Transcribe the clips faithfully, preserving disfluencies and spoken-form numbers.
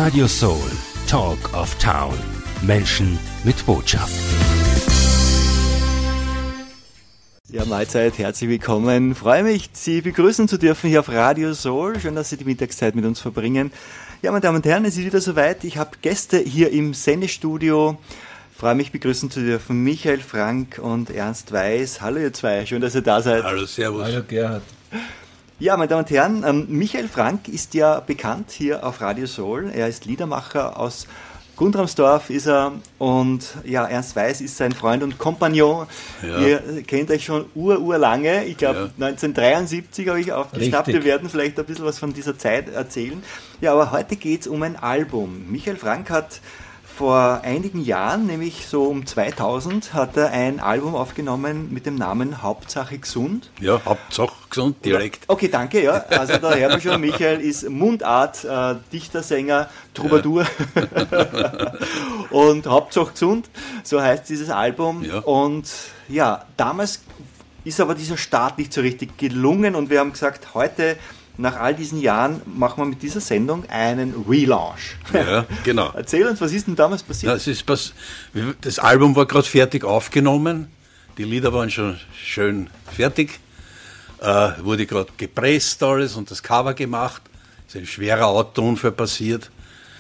Radio Soul, Talk of Town. Menschen mit Botschaft. Ja, Mahlzeit, herzlich willkommen. Freue mich, Sie begrüßen zu dürfen hier auf Radio Soul. Schön, dass Sie die Mittagszeit mit uns verbringen. Ja, meine Damen und Herren, es ist wieder soweit. Ich habe Gäste hier im Sendestudio. Freue mich, begrüßen zu dürfen Michael Frank und Ernst Weiß. Hallo ihr zwei, schön, dass ihr da seid. Hallo, servus. Hallo Gerhard. Ja, meine Damen und Herren, ähm, Michael Frank ist ja bekannt hier auf Radio Soul. Er ist Liedermacher aus Gundramsdorf ist er und ja, Ernst Weiß ist sein Freund und Kompagnon. Ja. Ihr kennt euch schon ur, urlange. Ich glaube, ja. neunzehnhundertdreiundsiebzig habe ich aufgeschnappt. Wir werden vielleicht ein bisschen was von dieser Zeit erzählen. Ja, aber heute geht es um ein Album. Michael Frank hat vor einigen Jahren, nämlich so um zweitausend, hat er ein Album aufgenommen mit dem Namen Hauptsache gesund. Ja, Hauptsache gesund, direkt. Okay, danke, ja. Also da hört man schon, Michael ist Mundart, äh, Dichter, Sänger, Troubadour ja. und Hauptsache gesund, so heißt dieses Album. Ja. Und ja, damals ist aber dieser Start nicht so richtig gelungen und wir haben gesagt, heute nach all diesen Jahren machen wir mit dieser Sendung einen Relaunch. Ja, genau. Erzähl uns, was ist denn damals passiert? Ja, es ist pass- das Album war gerade fertig aufgenommen, die Lieder waren schon schön fertig, äh, wurde gerade gepresst alles und das Cover gemacht. Es ist ein schwerer Autounfall passiert,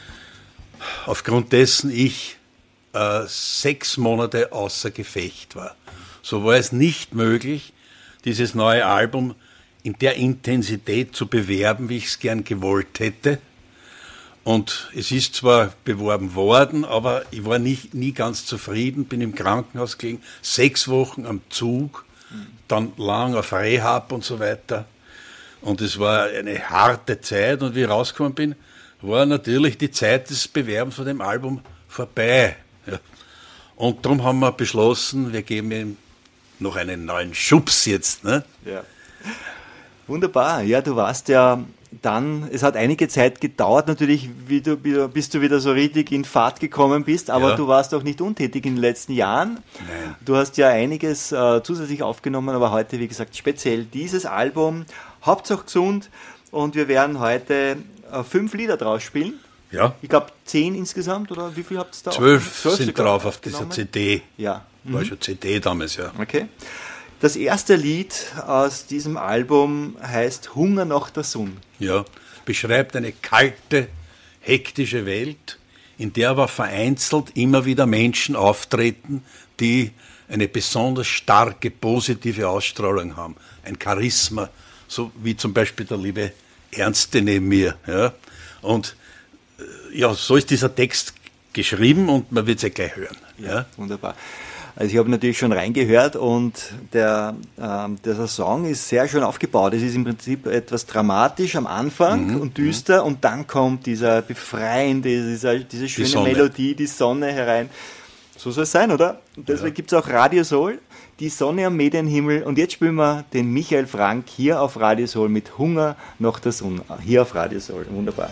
aufgrund dessen ich äh, sechs Monate außer Gefecht war. So war es nicht möglich, dieses neue Album in der Intensität zu bewerben, wie ich es gern gewollt hätte. Und es ist zwar beworben worden, aber ich war nicht, nie ganz zufrieden, bin im Krankenhaus gelegen, sechs Wochen am Zug, dann lang auf Rehab und so weiter. Und es war eine harte Zeit und wie ich rausgekommen bin, war natürlich die Zeit des Bewerbens von dem Album vorbei. Ja. Und darum haben wir beschlossen, wir geben ihm noch einen neuen Schubs jetzt. Ne? Ja. Wunderbar, ja, du warst ja dann, es hat einige Zeit gedauert natürlich, wie du, bis du wieder so richtig in Fahrt gekommen bist, aber ja. Du warst auch nicht untätig in den letzten Jahren. Nein. Du hast ja einiges äh, zusätzlich aufgenommen, aber heute, wie gesagt, speziell dieses Album, Hauptsache gesund, und wir werden heute äh, fünf Lieder draus spielen. Ja. Ich glaube zehn insgesamt, oder wie viel habt ihr da? Zwölf, Zwölf sind drauf auf dieser C D. Ja. War mhm. schon C D damals, ja. Okay. Das erste Lied aus diesem Album heißt Hunger nach der Sonne. Ja, beschreibt eine kalte, hektische Welt, in der aber vereinzelt immer wieder Menschen auftreten, die eine besonders starke, positive Ausstrahlung haben. Ein Charisma, so wie zum Beispiel der liebe Ernste neben mir. Ja. Und ja, so ist dieser Text geschrieben und man wird es ja gleich hören. Ja, ja. Wunderbar. Also ich habe natürlich schon reingehört und der, ähm, der Song ist sehr schön aufgebaut. Es ist im Prinzip etwas dramatisch am Anfang mhm. und düster und dann kommt dieser befreiende, dieser, diese schöne die Melodie, die Sonne herein. So soll es sein, oder? Und deswegen ja. gibt es auch Radio Soul, die Sonne am Medienhimmel. Und jetzt spielen wir den Michael Frank hier auf Radio Soul mit Hunger nach der Sonne. Hier auf Radio Soul. Wunderbar.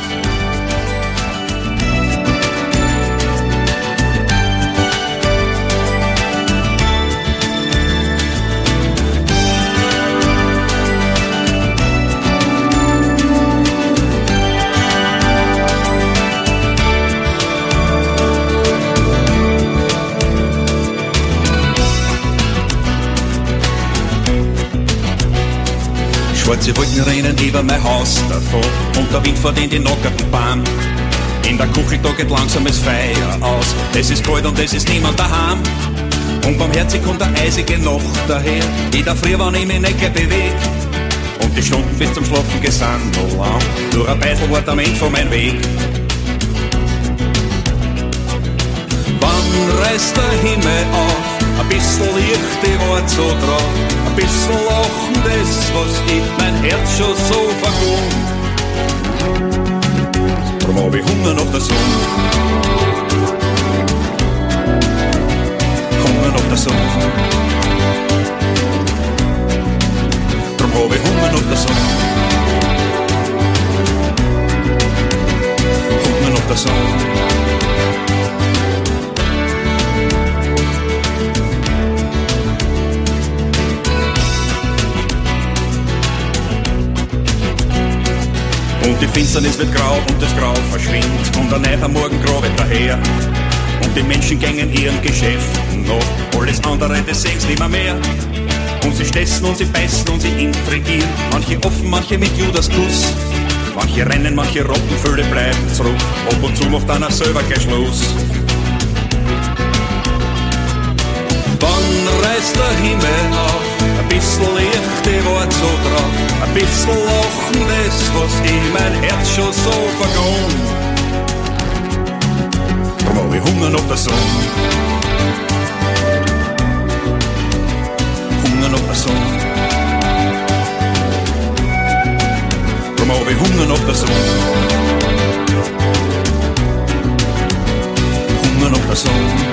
Schwarze Wolken rennen über mein Haus davon und der Wind fährt in die nackerten Bahn. In der Küche da geht langsames Feuer aus. Es ist kalt und es ist niemand daheim. Und barmherzig kommt eine eisige Nacht daher, die da früh, wenn ich mich nicht gleich beweg. Und die Stunden bis zum Schlafen gehen sind noch lang. Nur ein bisschen war am Ende von meinem Weg. Wann reißt der Himmel auf? Ein bisschen Licht, ich wart so drauf. Ein bisschen Lachen, das, was ich mein Herz schon so vergoren. Drum hab ich Hunger nach der Sonne. Hunger nach der Sonne. Drum hab ich Hunger nach der Sonne. Hunger nach der Sonne. Und die Finsternis wird grau und das Grau verschwindet. Und ein neuer Morgengrau wird daher. Und die Menschen gängen ihren Geschäften noch. Alles andere, das sehen's nimmer mehr. Und sie stessen und sie beißen und sie intrigieren. Manche offen, manche mit Judaskuss. Manche rennen, manche rotten, viele bleiben zurück. Ab und zu macht einer selber gleich Schluss. Wann reißt der Himmel auf? Ein bisschen Licht, ich wart so drauf. Ein bisschen Lachen, das, was in mein Herz schon so vergangen. Drum hab ich Hunger nach der Sonne. Hunger nach der Sonne. Drum hab ich Hunger nach der Sonne. Hunger nach der Sonne.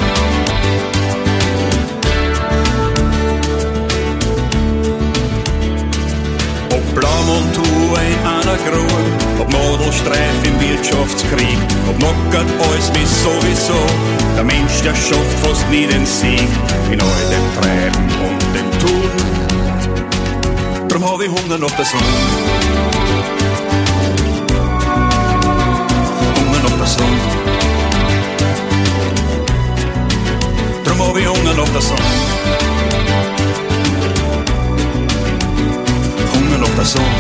Blaumontur in einer Grube, ob Nadelstreif im Wirtschaftskrieg, ob knockert alles wie sowieso. Der Mensch, der schafft fast nie den Sieg in all dem Treiben und dem Tun. Drum hab ich Hunger nach der Sonne. Hunger nach der Sonne. Drum hab ich Hunger nach der Sonne. Nach der Sonne.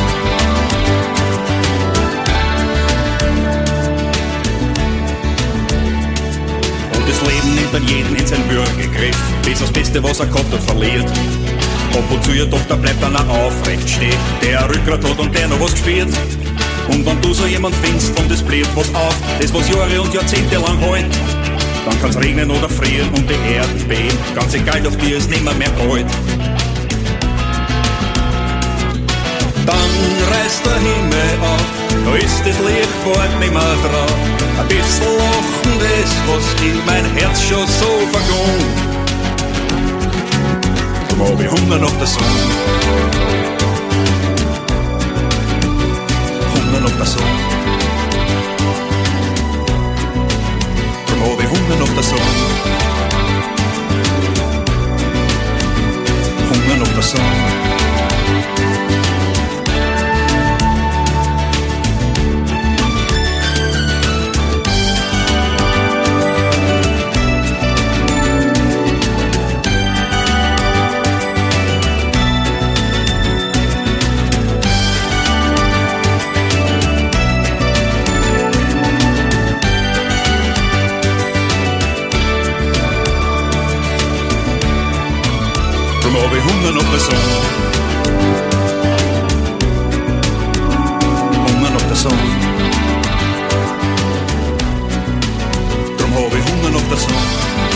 Und das Leben nimmt dann jeden in sein Würgegriff, bis das Beste, was er gehabt hat, verliert. Ab und zu ja doch, da bleibt einer aufrecht stehen, der ein Rückgrat hat und der noch was gespielt. Und wenn du so jemand findest und es bleibt was auf, das was Jahre und Jahrzehnte lang hält, dann kann's regnen oder frieren und die Erden beben, ganz egal, doch dir ist nimmer mehr kalt. Dann reißt der Himmel auf, da ist das Licht bald nimmer drauf. Ein bisschen Lachen, das, was in mein Herz schon so vergangen. Drum hab ich Hunger nach der Sonne. Hunger nach der Sonne. Drum hab ich Hunger nach der Sonne. Hunger nach der Sonne. Hunger nach der Sonne. Hunger nach der Sonne. Drum hab ich Hunger nach der Sonne.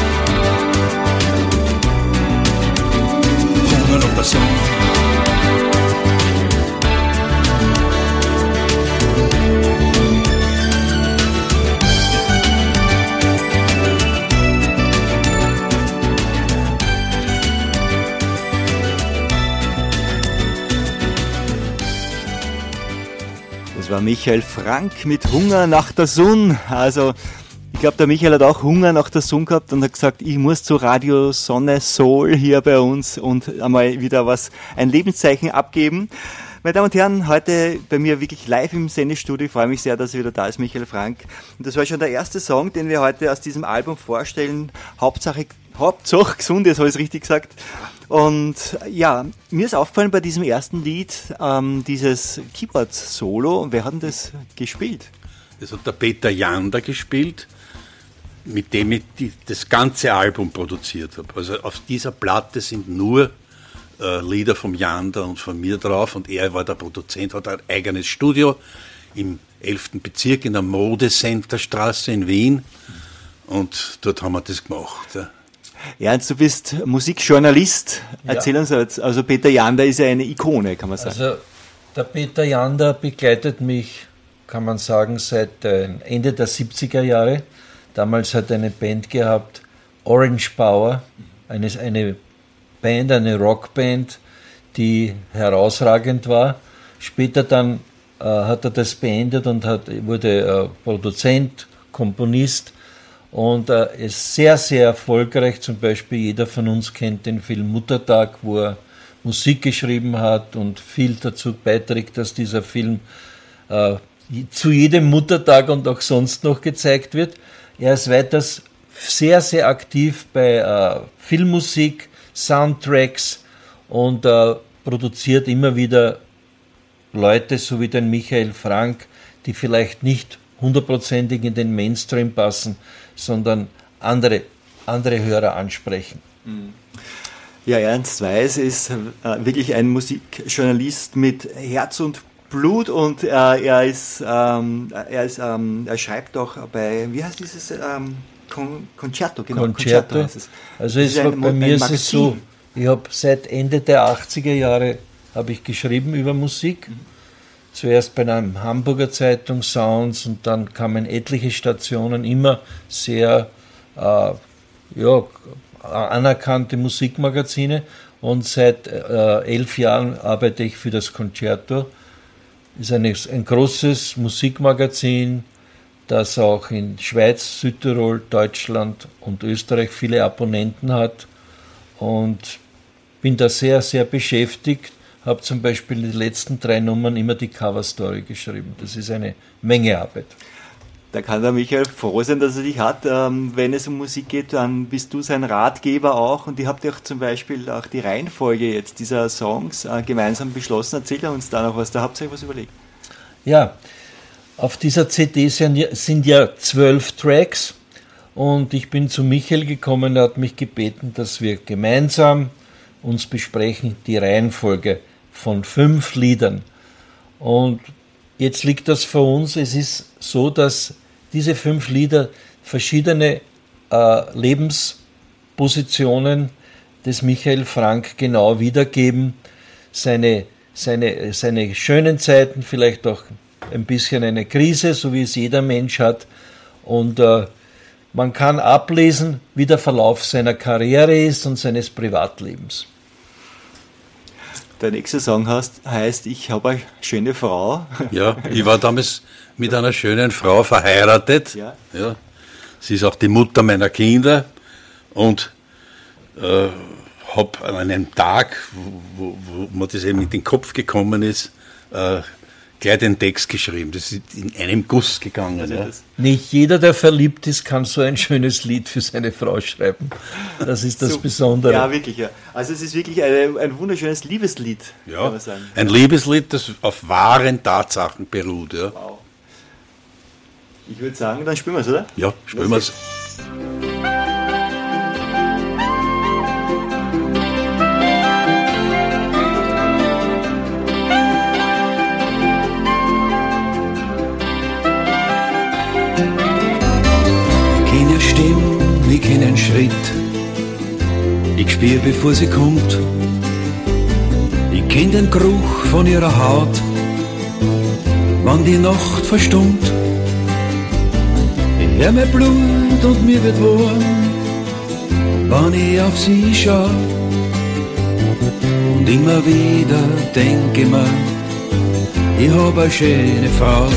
Hunger nach der Sonne. Das war Michael Frank mit Hunger nach der Sonne. Also ich glaube, der Michael hat auch Hunger nach der Sonne gehabt und hat gesagt, ich muss zu Radio Sonne Soul hier bei uns und einmal wieder was, ein Lebenszeichen abgeben. Meine Damen und Herren, heute bei mir wirklich live im Sendestudio. Ich freue mich sehr, dass er wieder da ist, Michael Frank. Und das war schon der erste Song, den wir heute aus diesem Album vorstellen. Hauptsache, Hauptsache gesund, jetzt habe ich es richtig gesagt. Und ja, mir ist aufgefallen bei diesem ersten Lied, ähm, dieses Keyboard-Solo. Wer hat denn das gespielt? Das hat der Peter Jander gespielt, mit dem ich die, das ganze Album produziert habe. Also auf dieser Platte sind nur äh, Lieder vom Jander und von mir drauf und er war der Produzent, hat ein eigenes Studio im elften Bezirk in der Modecenterstraße in Wien und dort haben wir das gemacht. Ja. Ja, jetzt du bist Musikjournalist. Erzähl ja. uns jetzt, also Peter Jander ist ja eine Ikone, kann man sagen. Also der Peter Jander begleitet mich, kann man sagen, seit äh, Ende der siebziger Jahre. Damals hat er eine Band gehabt, Orange Power, eine, eine Band, eine Rockband, die herausragend war. Später dann äh, hat er das beendet und hat, wurde äh, Produzent, Komponist. Und er äh, ist sehr, sehr erfolgreich. Zum Beispiel jeder von uns kennt den Film Muttertag, wo er Musik geschrieben hat und viel dazu beiträgt, dass dieser Film äh, zu jedem Muttertag und auch sonst noch gezeigt wird. Er ist weiters sehr, sehr aktiv bei äh, Filmmusik, Soundtracks und äh, produziert immer wieder Leute, so wie den Michael Frank, die vielleicht nicht hundertprozentig in den Mainstream passen, sondern andere, andere Hörer ansprechen. Ja, Ernst Weiß ist äh, wirklich ein Musikjournalist mit Herz und Blut und äh, er ist, ähm, er ist, ähm, er schreibt auch bei, wie heißt dieses ähm, Con Concerto, genau, Concerto. Concerto heißt es. Also es war, ein, bei mir ein ist es so, ich habe seit Ende der achtziger Jahre habe ich geschrieben über Musik. Mhm. Zuerst bei einer Hamburger Zeitung Sounds und dann kamen etliche Stationen, immer sehr äh, ja, anerkannte Musikmagazine und seit äh, elf Jahren arbeite ich für das Concerto. Ist eine, ein großes Musikmagazin, das auch in Schweiz, Südtirol, Deutschland und Österreich viele Abonnenten hat und bin da sehr, sehr beschäftigt. Habe zum Beispiel die letzten drei Nummern immer die Coverstory geschrieben. Das ist eine Menge Arbeit. Da kann der Michael froh sein, dass er dich hat. Ähm, wenn es um Musik geht, dann bist du sein Ratgeber auch. Und ihr habt ja auch zum Beispiel auch die Reihenfolge jetzt dieser Songs äh, gemeinsam beschlossen. Erzähl uns da noch was. Da habt ihr euch was überlegt. Ja, auf dieser C D sind ja, sind ja zwölf Tracks. Und ich bin zu Michael gekommen, er hat mich gebeten, dass wir gemeinsam uns besprechen, die Reihenfolge von fünf Liedern. Und jetzt liegt das vor uns. Es ist so, dass diese fünf Lieder verschiedene äh, Lebenspositionen des Michael Frank genau wiedergeben. Seine, seine, seine schönen Zeiten, vielleicht auch ein bisschen eine Krise, so wie es jeder Mensch hat. Und äh, man kann ablesen, wie der Verlauf seiner Karriere ist und seines Privatlebens. Der nächste Song heißt, heißt Ich habe eine schöne Frau. Ja, ich war damals mit einer schönen Frau verheiratet. Ja. Ja. Sie ist auch die Mutter meiner Kinder und äh, habe an einem Tag, wo, wo, wo mir das eben in den Kopf gekommen ist, äh, gleich den Text geschrieben. Das ist in einem Guss gegangen. Also ja. Nicht jeder, der verliebt ist, kann so ein schönes Lied für seine Frau schreiben. Das ist das So, Besondere. Ja, wirklich. Ja. Also es ist wirklich eine, ein wunderschönes Liebeslied, Ja, kann man sagen. ein Liebeslied, das auf wahren Tatsachen beruht. Ja, Wow. Ich würde sagen, dann spielen wir es, oder? ja spielen wir es. Ich kenne einen Schritt, ich spür, bevor sie kommt. Ich kenn den Geruch von ihrer Haut, wann die Nacht verstummt. Ich hör mein Blut und mir wird warm, wann ich auf sie schau. Und immer wieder denke ich mir, ich hab eine schöne Frau.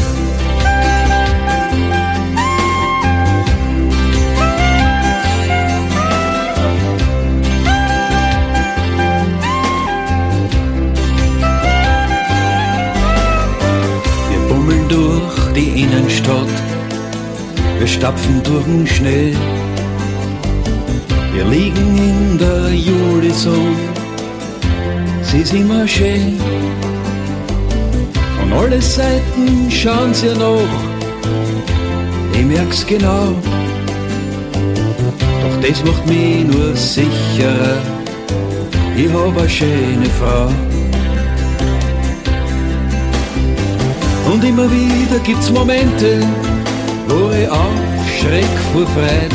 Durch die Innenstadt, wir stapfen durch den Schnee. Wir liegen in der Julisonne, sie ist immer schön. Von allen Seiten schauen sie nach, ich merk's genau. Doch das macht mich nur sicherer, ich hab eine schöne Frau. Und immer wieder gibt's Momente, wo ich aufschreck vor Freude.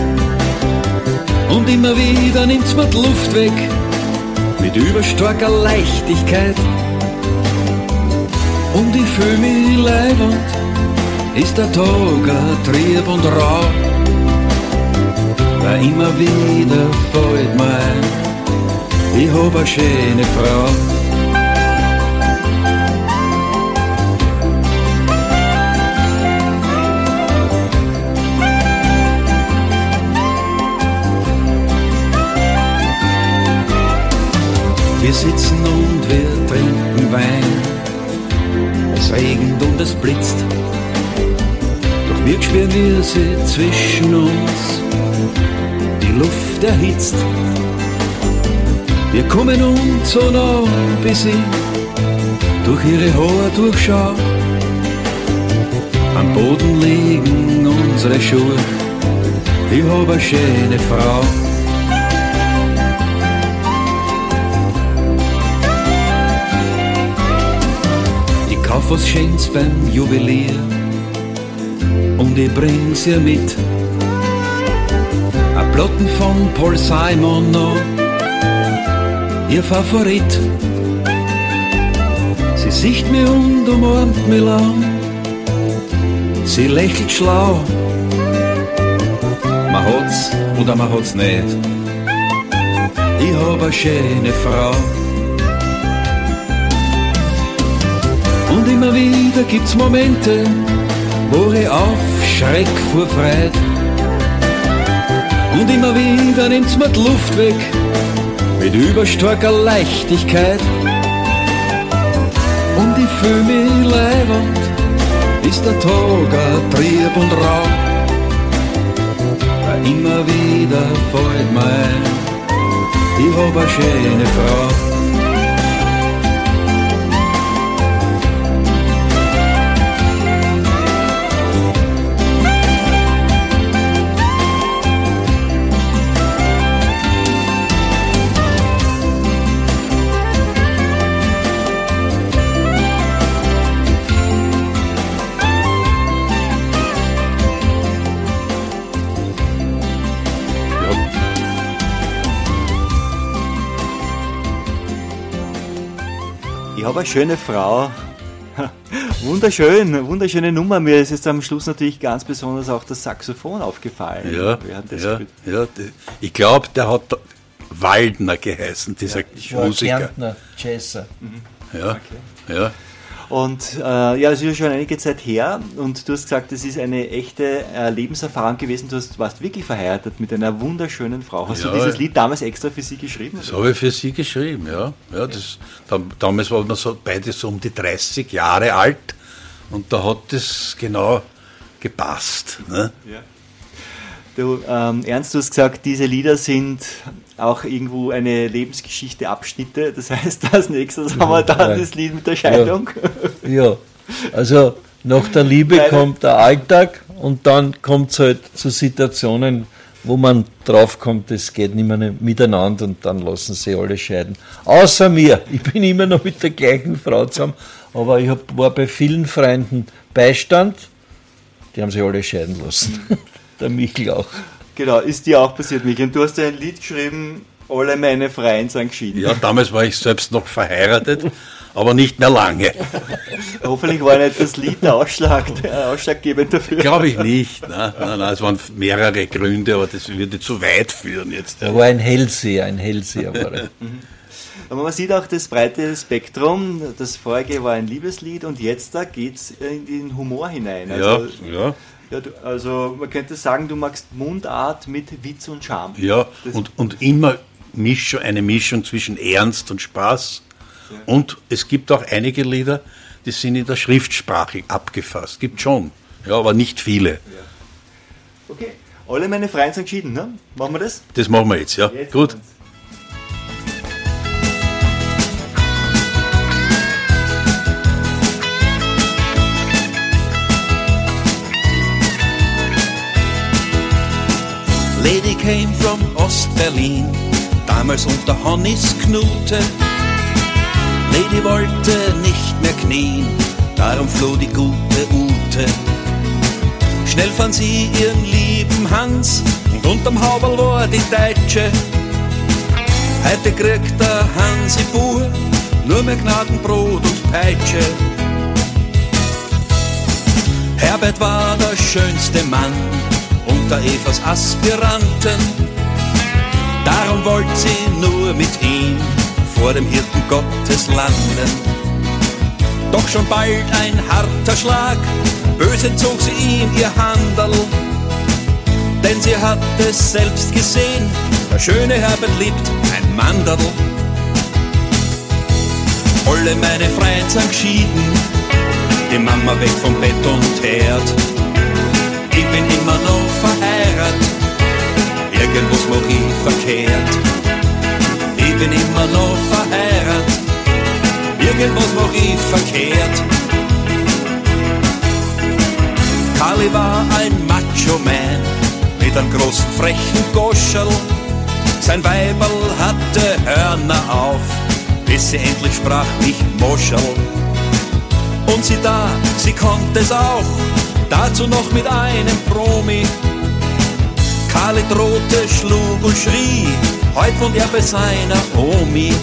Und immer wieder nimmt's mir die Luft weg, mit überstarker Leichtigkeit. Und ich fühl mich leibend, ist der Tag ein Trieb und rau. Weil immer wieder fällt mir ein, ich hab eine schöne Frau. Wir sitzen und wir trinken Wein. Es es regnet und es blitzt. Doch wir spüren wir sie zwischen uns, die Luft erhitzt. Wir kommen uns so nah, bis ich durch ihre Haare durchschau. Am Boden liegen unsere Schuhe, ich hab eine schöne Frau. Ich kauf was Schönes beim Juwelier und ich bring's ihr mit. Ein Platten von Paul Simon noch, ihr Favorit. Sie sieht mir und umarmt mich lang, sie lächelt schlau. Man hat's oder man hat's nicht, ich hab eine schöne Frau. Und immer wieder gibt's Momente, wo ich aufschreck vor Freude. Und immer wieder nimmt's mir die Luft weg, mit überstarker Leichtigkeit. Und ich fühl mich leibend, ist der Tag ein Trieb und Rauch. Weil immer wieder fällt mir ein, ich hab eine schöne Frau. Ich habe eine schöne Frau. Wunderschön, wunderschöne Nummer. Mir ist jetzt am Schluss natürlich ganz besonders auch das Saxophon aufgefallen. Ja, ja, ja, ich glaube, der hat Waldner geheißen, dieser ja, Musiker. Kärntner, Jazzer. Mhm. Ja, okay. Ja. Und äh, ja, das ist ja schon einige Zeit her und du hast gesagt, das ist eine echte äh, Lebenserfahrung gewesen. Du hast, warst wirklich verheiratet mit einer wunderschönen Frau. Hast ja, du dieses Lied damals extra für sie geschrieben? Das habe ich für sie geschrieben, ja. ja, das, da, damals waren wir so, beide so um die dreißig Jahre alt und da hat das genau gepasst. Ne? Ja. Du, ähm, Ernst, du hast gesagt, diese Lieder sind auch irgendwo eine Lebensgeschichte, Abschnitte. Das heißt, als nächstes haben wir dann das Lied mit der Scheidung. Ja, ja. Also nach der Liebe Leider. kommt der Alltag und dann kommt es halt zu Situationen, wo man draufkommt, es geht nicht mehr miteinander und dann lassen sie alle scheiden. Außer mir, ich bin immer noch mit der gleichen Frau zusammen, aber ich hab, war bei vielen Freunden Beistand, die haben sich alle scheiden lassen. Der Michel auch. Genau, ist dir auch passiert, Michel. Und du hast ja ein Lied geschrieben, alle meine Freien sind geschieden. Ja, damals war ich selbst noch verheiratet, aber nicht mehr lange. Hoffentlich war nicht das Lied der Ausschlag, der ausschlaggebend dafür. Glaube ich nicht. Nein, nein, nein, es waren mehrere Gründe, aber das würde zu weit führen jetzt. Er war ein Hellseher, ein Hellseher war er. Aber man sieht auch das breite Spektrum. Das vorige war ein Liebeslied und jetzt da geht es in den Humor hinein. Also, ja, ja. Ja, du, also man könnte sagen, du magst Mundart mit Witz und Charme. Ja, und, und immer Mischung, eine Mischung zwischen Ernst und Spaß. Ja. Und es gibt auch einige Lieder, die sind in der Schriftsprache abgefasst. Gibt schon, ja, aber nicht viele. Ja. Okay, alle meine Freien sind geschieden, ne? Machen wir das? Das machen wir jetzt, ja. Jetzt gut. Lady came from Ost-Berlin, damals unter Hannis Knute. Lady wollte nicht mehr knien, darum floh die gute Ute. Schnell fand sie ihren lieben Hans und unterm Hauberl war die Deutsche. Heute kriegt der Hansi Buhr nur mehr Gnadenbrot und Peitsche. Herbert war der schönste Mann unter Evas Aspiranten, darum wollte sie nur mit ihm vor dem Hirten Gottes landen. Doch schon bald ein harter Schlag, böse zog sie ihm ihr Handel, denn sie hat es selbst gesehen, der schöne Herbert liebt ein Mandel. Alle meine Freien sind geschieden, die Mama weg vom Bett und Herd. Ich bin immer noch verheiratet, irgendwas mach ich verkehrt. Ich bin immer noch verheiratet, irgendwas mach ich verkehrt. Karli war ein Macho-Man mit einem großen frechen Goscherl. Sein Weiberl hatte Hörner auf, bis sie endlich sprach, ich Moscherl. Und sie da, sie konnte es auch, dazu noch mit einem Promi. Karli drohte, schlug und schrie, heut wohnt er bei seiner Omi.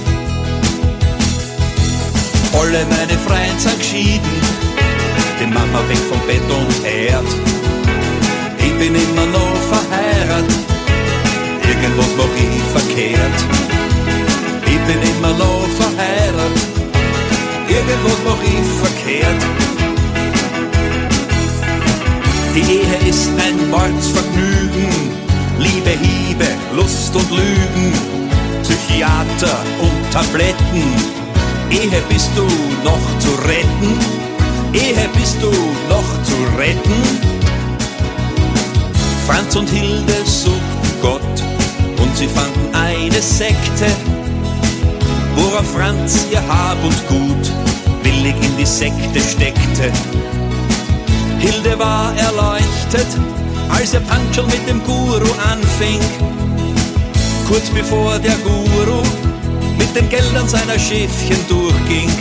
Alle meine Freunde sind geschieden, die Mama weg vom Bett und Herd. Ich bin immer noch verheiratet, irgendwas mach ich verkehrt. Ich bin immer noch verheiratet, irgendwas mach ich verkehrt. Die Ehe ist ein Mordsvergnügen, Liebe, Hiebe, Lust und Lügen, Psychiater und Tabletten. Ehe bist du noch zu retten, Ehe bist du noch zu retten. Franz und Hilde suchten Gott und sie fanden eine Sekte, worauf Franz ihr Hab und Gut willig in die Sekte steckte. Hilde war erleuchtet, als ihr Panschel mit dem Guru anfing, kurz bevor der Guru mit den Geldern seiner Schäfchen durchging.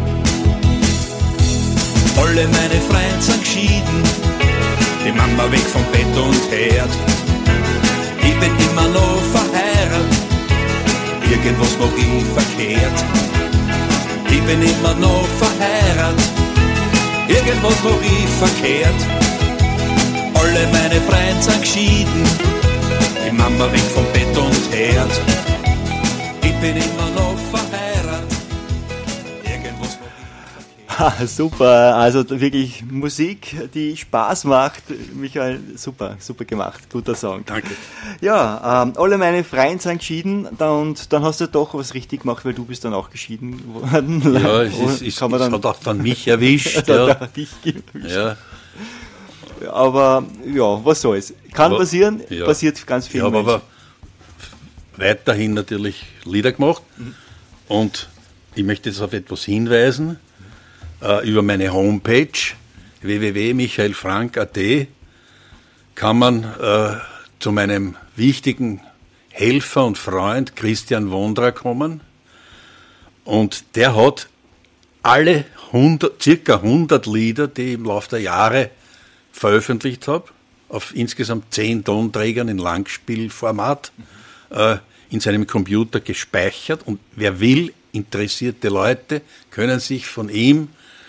Alle meine Freunde sind geschieden, die Mama weg vom Bett und Herd. Ich bin immer noch verheiratet, irgendwas mach ich verkehrt. Ich bin immer noch verheiratet, irgendwas mach ich verkehrt. Alle meine Freunde sind geschieden, die Mama weg vom Bett und Herd. Ich bin immer noch verheiratet, irgendwas mach ich verkehrt. Ah, super, also wirklich Musik, die Spaß macht. Michael, super, super gemacht, guter Song. Danke. Ja, ähm, alle meine Freien sind geschieden und dann hast du doch was richtig gemacht, weil du bist dann auch geschieden worden. Ja, es, ist, es, Kann man es dann, hat auch dann mich erwischt. ja. Ja. Dich gewischt. Ja. Aber ja, was soll's. Kann Aber, passieren, ja. passiert ganz viel. Ich habe aber weiterhin natürlich Lieder gemacht mhm. und ich möchte jetzt auf etwas hinweisen. Uh, über meine Homepage w w w punkt michael frank punkt a t kann man uh, zu meinem wichtigen Helfer und Freund Christian Wondra kommen und der hat alle hundert, circa hundert Lieder, die ich im Laufe der Jahre veröffentlicht habe, auf insgesamt zehn Tonträgern in Langspielformat uh, in seinem Computer gespeichert und wer will, interessierte Leute können sich von ihm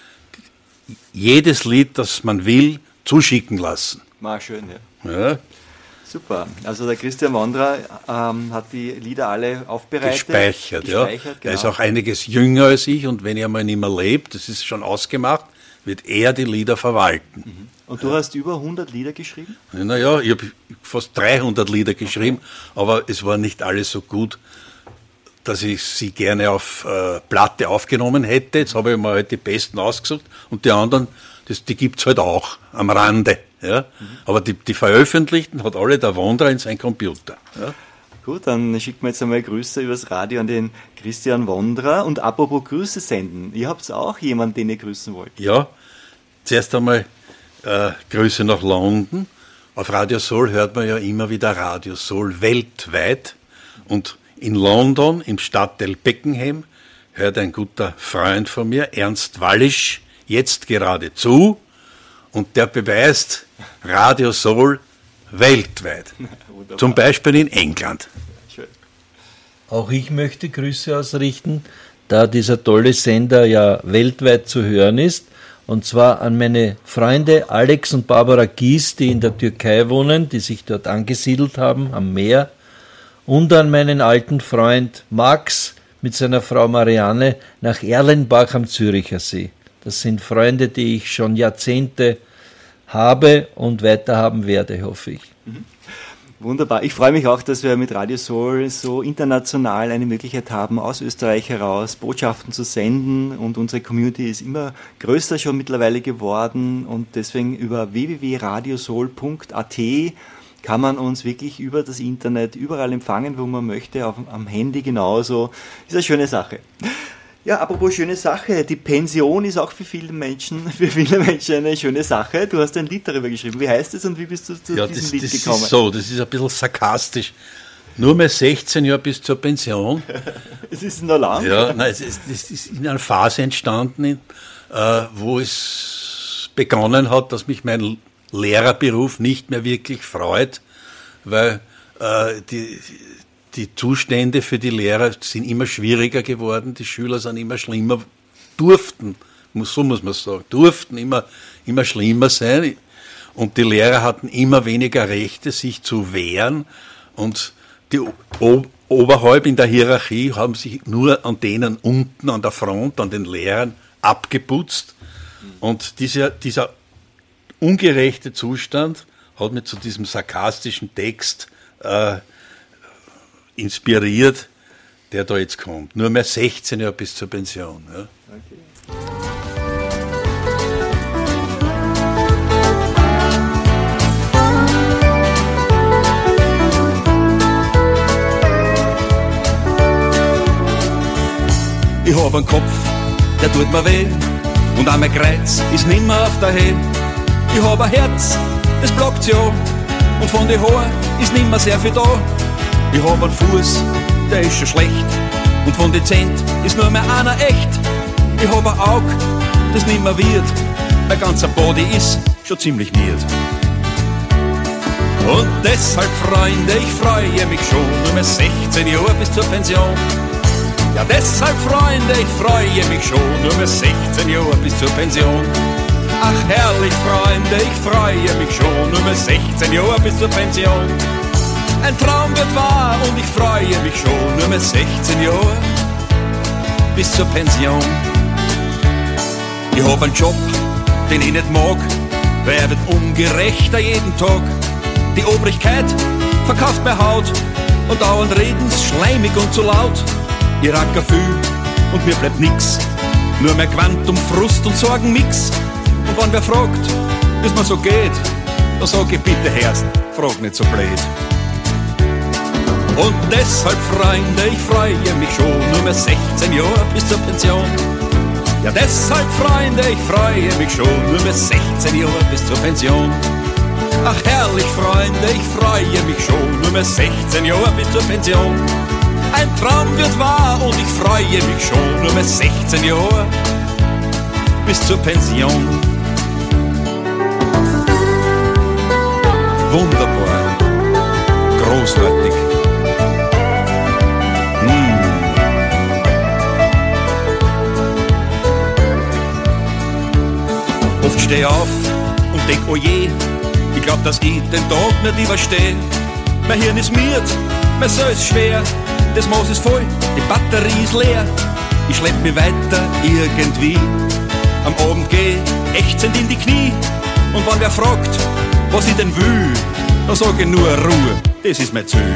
jedes Lied, das man will, zuschicken lassen. Mal schön, ja. Ja. Super. Also der Christian Wondra ähm, hat die Lieder alle aufbereitet. Gespeichert, gespeichert ja. Genau. Er ist auch einiges jünger als ich und wenn er mal nicht mehr lebt, das ist schon ausgemacht, wird er die Lieder verwalten. Mhm. Und du hast über hundert Lieder geschrieben? Naja, ich habe fast dreihundert Lieder geschrieben, okay. Aber es war nicht alles so gut, dass ich sie gerne auf äh, Platte aufgenommen hätte. Jetzt habe ich mir halt die besten ausgesucht und die anderen, das, die gibt's halt auch am Rande. Ja? Mhm. Aber die, die veröffentlichten hat alle der Wondra in sein Computer. Ja? Gut, dann schicken wir jetzt einmal Grüße übers Radio an den Christian Wondra. Und apropos Grüße senden, ihr habt auch jemanden, den ihr grüßen wollt. Ja, zuerst einmal äh, Grüße nach London. Auf Radio Soul hört man ja immer wieder Radio Soul weltweit und in London, im Stadtteil Beckenham, hört ein guter Freund von mir, Ernst Wallisch, jetzt gerade zu und der beweist Radio Soul weltweit. Zum Beispiel in England. Schön. Auch ich möchte Grüße ausrichten, da dieser tolle Sender ja weltweit zu hören ist. Und zwar an meine Freunde Alex und Barbara Gies, die in der Türkei wohnen, die sich dort angesiedelt haben, am Meer. Und an meinen alten Freund Max mit seiner Frau Marianne nach Erlenbach am Züricher See. Das sind Freunde, die ich schon Jahrzehnte habe und weiterhaben werde, hoffe ich. Wunderbar. Ich freue mich auch, dass wir mit Radio Soul so international eine Möglichkeit haben, aus Österreich heraus Botschaften zu senden, und unsere Community ist immer größer schon mittlerweile geworden, und deswegen über w w w punkt radiosoul punkt a t kann man uns wirklich über das Internet überall empfangen, wo man möchte, auf, am Handy genauso. Ist eine schöne Sache. Ja, apropos schöne Sache, die Pension ist auch für viele Menschen, für viele Menschen eine schöne Sache. Du hast ein Lied darüber geschrieben. Wie heißt es und wie bist du zu ja, diesem das, Lied das gekommen? Ist so, das ist ein bisschen sarkastisch. Nur mehr sechzehn Jahre bis zur Pension. Es ist noch lang. Ja, nein, es ist, das ist in einer Phase entstanden, äh, wo es begonnen hat, dass mich mein Lehrerberuf nicht mehr wirklich freut, weil äh, die... Die Zustände für die Lehrer sind immer schwieriger geworden, die Schüler sind immer schlimmer, durften, so muss man sagen, durften immer, immer schlimmer sein, und die Lehrer hatten immer weniger Rechte, sich zu wehren, und die o- oberhalb in der Hierarchie haben sich nur an denen unten an der Front, an den Lehrern, abgeputzt, und dieser, dieser ungerechte Zustand hat mich zu diesem sarkastischen Text äh, inspiriert, der da jetzt kommt. Nur mehr sechzehn Jahre bis zur Pension. Ja. Okay. Ich hab einen Kopf, der tut mir weh, und auch mein Kreuz ist nimmer auf der Höhe. Ich hab ein Herz, das blockt ja, und von den Haaren ist nimmer sehr viel da. Ich hab einen Fuß, der ist schon schlecht, und von den Zent ist nur mehr einer echt. Ich hab ein Aug, das nimmer wird, mein ganzer Body ist schon ziemlich miert. Und deshalb, Freunde, ich freue mich schon, nur mehr sechzehn Jahre bis zur Pension. Ja, deshalb, Freunde, ich freue mich schon, nur mehr sechzehn Jahre bis zur Pension. Ach herrlich, Freunde, ich freue mich schon, nur mehr sechzehn Jahre bis zur Pension. Ein Traum wird wahr und ich freue mich schon, nur mehr sechzehn Jahre bis zur Pension. Ich hab einen Job, den ich nicht mag, weil er wird ungerechter jeden Tag. Die Obrigkeit verkauft mir Haut, und dauernd reden's schleimig und zu laut. Ich racker viel und mir bleibt nix, nur mehr Quantum, Frust und Sorgenmix. Und wenn wer fragt, wie's mir so geht, dann sag ich bitte Herrst, frag nicht so blöd. Und deshalb, Freunde, ich freue mich schon, nur mehr sechzehn Jahre bis zur Pension. Ja, deshalb, Freunde, ich freue mich schon, nur mehr sechzehn Jahre bis zur Pension. Ach herrlich, Freunde, ich freue mich schon, nur mehr sechzehn Jahre bis zur Pension. Ein Traum wird wahr und ich freue mich schon, nur mehr sechzehn Jahre bis zur Pension. Wunderbar, großartig. Oft steh ich auf und denk, oh je, ich glaub, dass ich den Tag nicht übersteh. Mein Hirn ist miert, mein Seele ist schwer, das Maß ist voll, die Batterie ist leer. Ich schlepp mich weiter irgendwie, am Abend geh ächzend in die Knie. Und wenn wer fragt, was ich denn will, dann sag ich nur Ruhe, das ist mein Ziel.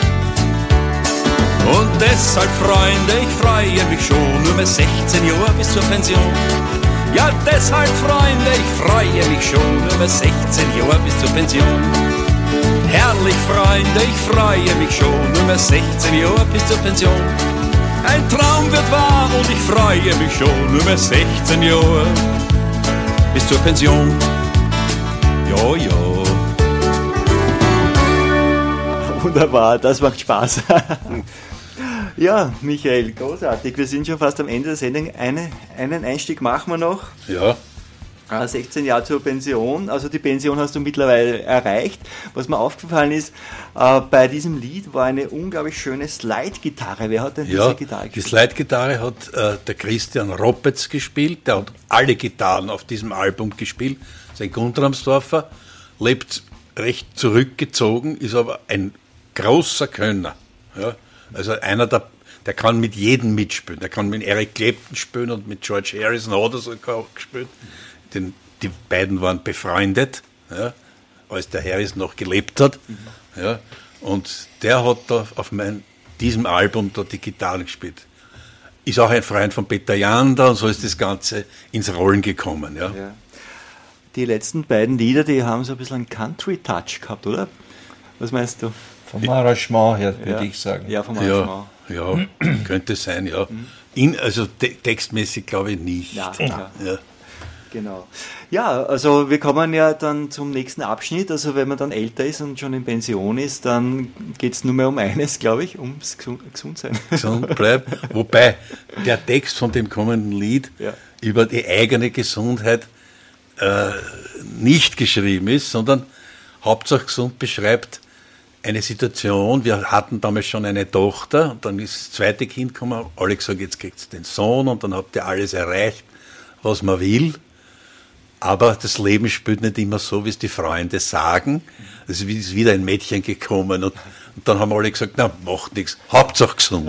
Und deshalb, Freunde, ich freue mich schon, nur mehr sechzehn Jahre bis zur Pension. Ja, deshalb, Freunde, ich freue mich schon, nur mehr sechzehn Jahre bis zur Pension. Herrlich, Freunde, ich freue mich schon, nur mehr sechzehn Jahre bis zur Pension. Ein Traum wird wahr und ich freue mich schon, nur mehr sechzehn Jahre bis zur Pension. Ja, ja. Wunderbar, das macht Spaß. Ja, Michael, großartig. Wir sind schon fast am Ende der Sendung. Eine, einen Einstieg machen wir noch. Ja. sechzehn Jahre zur Pension. Also die Pension hast du mittlerweile erreicht. Was mir aufgefallen ist, äh, bei diesem Lied war eine unglaublich schöne Slide-Gitarre. Wer hat denn ja, diese Gitarre gespielt? Die Slide-Gitarre hat äh, der Christian Roppetz gespielt. Der hat alle Gitarren auf diesem Album gespielt. Sein Guntramsdorfer, lebt recht zurückgezogen, ist aber ein großer Könner. Ja? Also einer, der, der kann mit jedem mitspielen. Der kann mit Eric Clapton spielen und mit George Harrison hat er sogar auch gespielt. Den, die beiden waren befreundet. Ja. als der Harris noch gelebt hat. Mhm. Ja, und der hat da auf mein, diesem Album da die Gitarre gespielt. Ist auch ein Freund von Peter Janda und so ist das Ganze ins Rollen gekommen. Ja. Ja. Die letzten beiden Lieder, die haben so ein bisschen einen Country-Touch gehabt, oder? Was meinst du? Vom Arrangement her, würde ja. ich sagen. Ja, vom Arrangement. Ja, ja könnte sein, ja. In, also te- textmäßig glaube ich nicht. Ja, ja. Ja. Genau. Ja, also wir kommen ja dann zum nächsten Abschnitt. Also wenn man dann älter ist und schon in Pension ist, dann geht es nur mehr um eines, glaube ich, ums Gesundsein. Gesund bleibt. Wobei der Text von dem kommenden Lied ja. über die eigene Gesundheit äh, nicht geschrieben ist, sondern Hauptsache gesund beschreibt eine Situation. Wir hatten damals schon eine Tochter, und dann ist das zweite Kind gekommen, alle gesagt, jetzt kriegt es den Sohn und dann habt ihr alles erreicht, was man will. Aber das Leben spielt nicht immer so, wie es die Freunde sagen. Es ist wieder ein Mädchen gekommen und, und dann haben alle gesagt, na, macht nichts, Hauptsache gesund.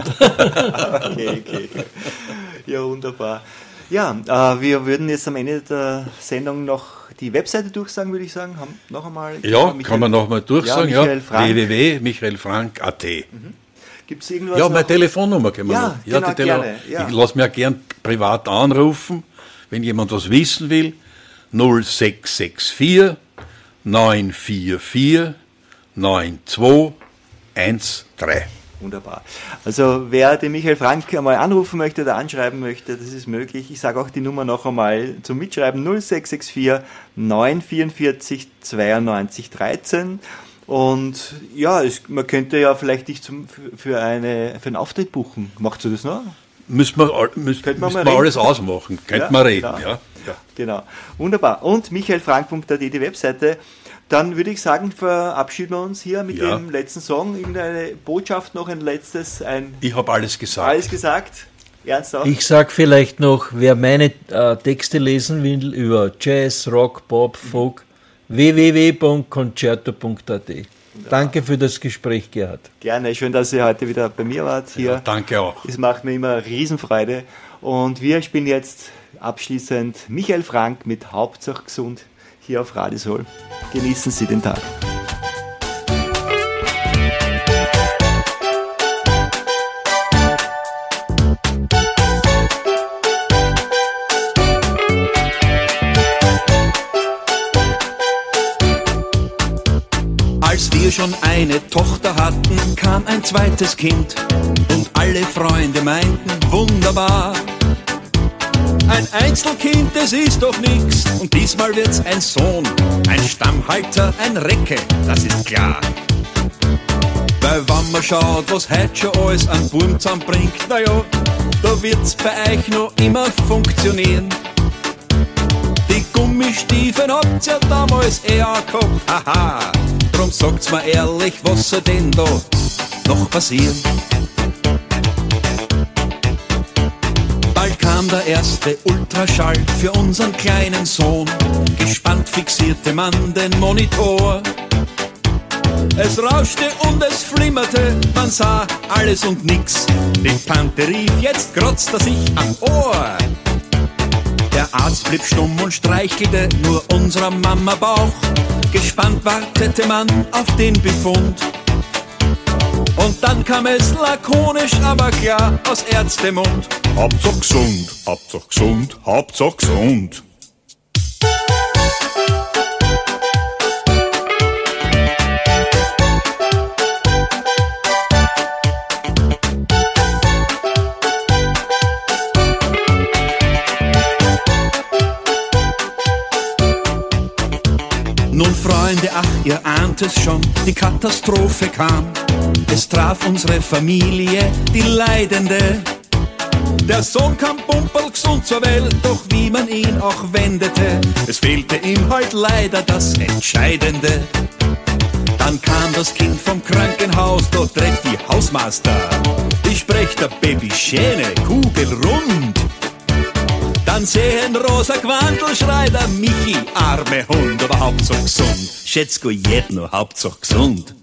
Okay, okay. Ja, wunderbar. Ja, äh, wir würden jetzt am Ende der Sendung noch die Webseite durchsagen, würde ich sagen. Haben noch einmal. Ja, Michael, kann man noch mal durchsagen. Ja, Michael Frank. w w w punkt michael frank punkt a t. Mhm. Gibt es irgendwas Ja, noch? meine Telefonnummer können wir Ja, noch. Ja, genau, die Tele- gerne, ja. Ich lasse mich auch gern privat anrufen, wenn jemand was wissen will. null sechs sechs vier neun vier vier neun zwei eins drei. Wunderbar. Also wer den Michael Frank einmal anrufen möchte oder anschreiben möchte, das ist möglich. Ich sage auch die Nummer noch einmal zum Mitschreiben: null sechs sechs vier neun vier vier zweiundneunzig dreizehn. Und ja, es, man könnte ja vielleicht dich zum, für, eine, für einen Auftritt buchen. Macht ihr das noch? Müssen wir, all- müssen, Könnte man müssen mal wir reden. alles ausmachen. Könnte Ja, man reden, genau. ja. ja. Genau. Wunderbar. Und michael frank punkt a t, die Webseite. Dann würde ich sagen, verabschieden wir uns hier mit Ja. dem letzten Song. Irgendeine Botschaft noch, ein letztes, ein Ich habe alles gesagt. alles gesagt. Ernst auch? Ich sage vielleicht noch, wer meine äh, Texte lesen will über Jazz, Rock, Pop, Folk, w w w punkt concerto punkt a t. Danke für das Gespräch, Gerhard. Gerne. Schön, dass ihr heute wieder bei mir wart hier. Ja, danke auch. Es macht mir immer Riesenfreude. Und wir spielen jetzt abschließend Michael Frank mit Hauptsache gesund hier auf Radio Soul. Genießen Sie den Tag. Als wir schon eine Tochter hatten, kam ein zweites Kind und alle Freunde meinten, wunderbar. Ein Einzelkind, das ist doch nix und diesmal wird's ein Sohn, ein Stammhalter, ein Recke, das ist klar. Weil wenn man schaut, was heute schon alles an Burm zusammenbringt, naja, da wird's bei euch noch immer funktionieren. Die Gummistiefeln habt's ja damals eh auch gehabt, haha. Drum sagt's mir ehrlich, was soll denn da noch passieren? Bald kam der erste Ultraschall für unseren kleinen Sohn. Gespannt fixierte man den Monitor. Es rauschte und es flimmerte, man sah alles und nix. Die Tante rief, jetzt kratzt er sich am Ohr. Der Arzt blieb stumm und streichelte nur unserer Mama Bauch. Gespannt wartete man auf den Befund. Und dann kam es lakonisch, aber klar aus Ärztemund. Hauptsache gesund, Hauptsache gesund, Hauptsache gesund. Nun Freunde, ach ihr ahnt es schon, die Katastrophe kam. Es traf unsere Familie, die Leidende. Der Sohn kam pumperlgesund zur Welt, doch wie man ihn auch wendete, es fehlte ihm halt leider das Entscheidende. Dann kam das Kind vom Krankenhaus, dort trifft die Hausmaster. Ich sprech der Baby Schäne, kugelrund. Dann sehen rosa Quandl, schreit der Michi, arme Hund, aber Hauptsache gesund. Schätz go jed nur, Hauptsache gesund.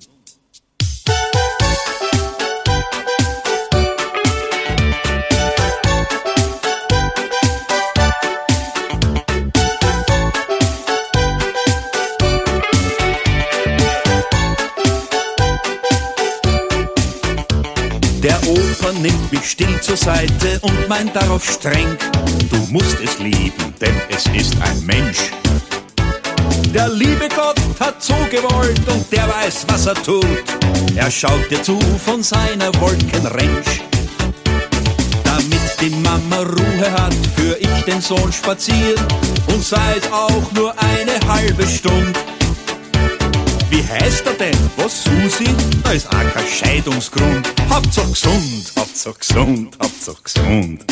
Vater nimmt mich still zur Seite und meint darauf streng: Du musst es lieben, denn es ist ein Mensch. Der liebe Gott hat so gewollt und der weiß, was er tut. Er schaut dir zu von seiner Wolkenrentsch. Damit die Mama Ruhe hat, führ ich den Sohn spazieren und sei es auch nur eine halbe Stunde. Wie heißt er denn? Was, Susi? Da ist auch kein Scheidungsgrund. Hauptsache gesund, Hauptsache gesund, Hauptsache gesund.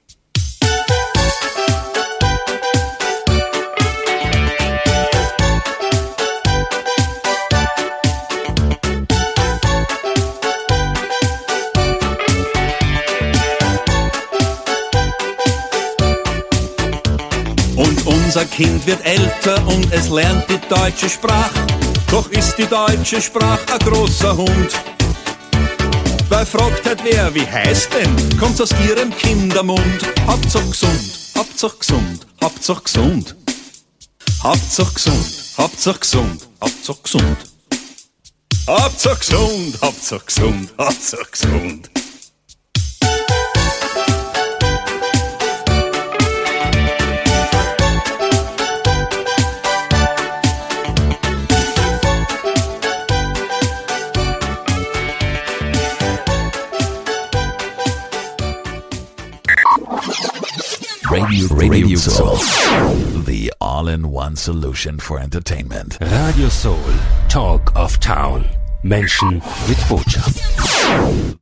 Und unser Kind wird älter und es lernt die deutsche Sprache. Doch ist die deutsche Sprache ein großer Hund. Weil fragt halt wer, wie heißt denn? Kommt's aus ihrem Kindermund? Hauptsache gesund, Hauptsache gesund, Hauptsache gesund. Hauptsache gesund, Hauptsache gesund, Hauptsache gesund. Hauptsache gesund, Hauptsache gesund, Hauptsache gesund. Radio, Radio Soul, the all-in-one solution for entertainment. Radio Soul, Talk of Town. Menschen mit Botschaft.